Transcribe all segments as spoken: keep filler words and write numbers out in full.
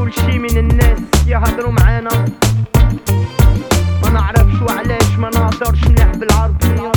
نقول شي من الناس يهضروا معانا ما نعرفش وعلاش ما نهضرش مليح بالعربية.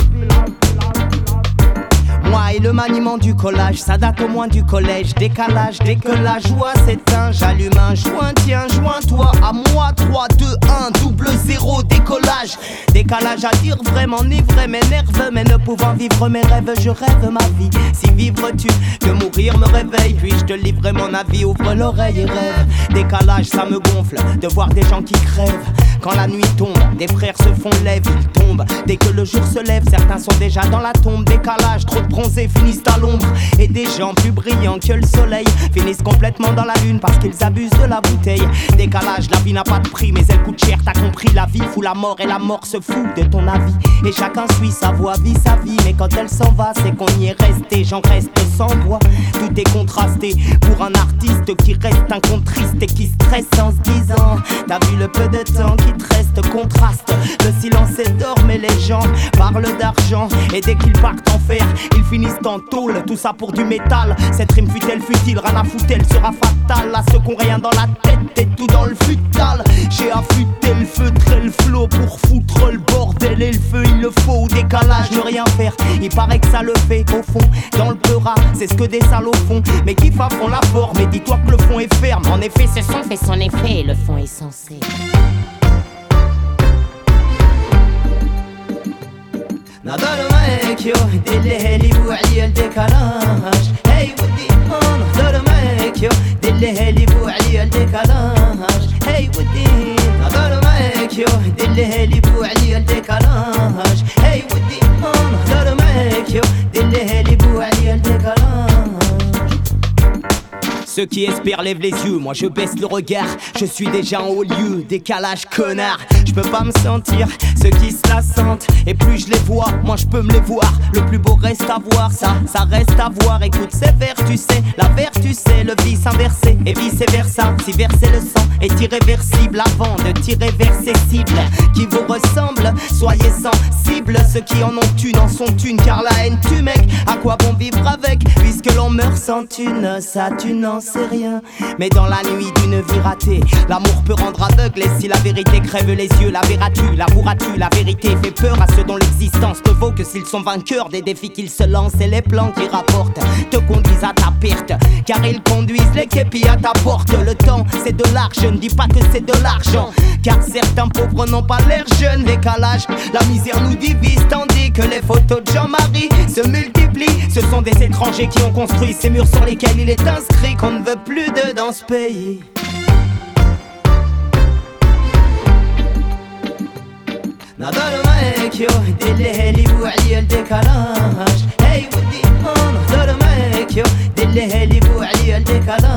Moi et le maniement du collage, ça date au moins du collège. Décalage, dès que la joie s'éteint, j'allume un joint, tiens, joins-toi à moi. Trois, deux, un, double zéro, décollage. Décalage à dire vraiment ni vrai, mais nerveux. Mais ne pouvant vivre mes rêves, je rêve ma vie. Si vivre tu, que mourir me réveille. Puis je te livre mon avis, ouvre l'oreille et rêve. Décalage, ça me gonfle de voir des gens qui crèvent. Quand la nuit tombe, des frères se font lève, ils tombent. Dès que le jour se lève, certains sont déjà dans la tombe. Décalage, trop de bronzés finissent à l'ombre. Et des gens plus brillants que le soleil finissent complètement dans la lune parce qu'ils abusent de la bouteille. Décalage, la vie n'a pas de prix, mais elle coûte cher, t'as compris. La vie fout la mort et la mort se fout de ton avis. Et chacun suit sa voie, vit sa vie. Mais quand elle s'en va, c'est qu'on y est resté. J'en reste sans voix, tout est contrasté. Pour un artiste qui reste un compte triste et qui stresse en se disant: t'as vu le peu de temps qui te reste, contraste. Le silence est d'or, mais les gens parlent d'argent. Et dès qu'ils partent en fer, ils finissent en tôle. Tout ça pour du métal. Cette rime fut-elle futile, rien à foutre, elle sera fatale à ceux qui ont rien dans la tête et tout dans le futal. J'ai affûté le feutre et le flot pour foutre le bordel et le feu, il le faut. Décalage, ne rien faire, il paraît que ça le fait. Au fond, dans le peurat, c'est ce que des salauds font. Mais qui fa font la forme, mais dis-toi que le fond est ferme. En effet, ce son fait son effet, le fond est censé. نقدر معاك يو دلي لي بوعلي الديكالاج. هاي ودي نقدر معاك يو دلي لي بوعلي الديكالاج. هاي ودي نقدر معاك يو دلي لي بوعلي الديكالاج. هاي ودي نقدر معاك يو دلي لي بوعلي الديكالاج. Ceux qui espèrent lèvent les yeux, moi je baisse le regard. Je suis déjà en haut lieu, décalage connard. Je peux pas me sentir, ceux qui se la sentent. Et plus je les vois, moi je peux me les voir. Le plus beau reste à voir, ça, ça reste à voir. Écoute ces vers, tu sais, la vertu c'est le vice inversé et vice versa. Si verser le sang est irréversible avant de tirer vers ces cibles qui vous ressemblent, soyez sensibles. Ceux qui en ont une en sont une, car la haine tue mec. À quoi bon vivre avec, puisque l'on meurt sans thune. Ça tu n'en sais rien, mais dans la nuit d'une vie ratée, l'amour peut rendre aveugle. Et si la vérité crève les yeux, la verras-tu, la pourras-tu? La vérité fait peur à ceux dont l'existence ne vaut que s'ils sont vainqueurs des défis qu'ils se lancent. Et les plans qui rapportent te conduisent à ta perte, car ils conduisent les képis à ta porte. Le temps c'est de l'art, je ne dis pas que c'est de l'argent, car certains pauvres n'ont pas l'air jeunes. Décalage, la misère nous divise, tandis que les photos de Jean-Marie se multiplient. Ce sont des étrangers qui ont construit ces murs sur lesquels il est inscrit qu'on ne veut plus de dans ce pays. نقدر معاك يو دلي لي بوعلي الديكالاج. هاي ودي نقدر معاك يو دلي لي بوعلي الديكالاج.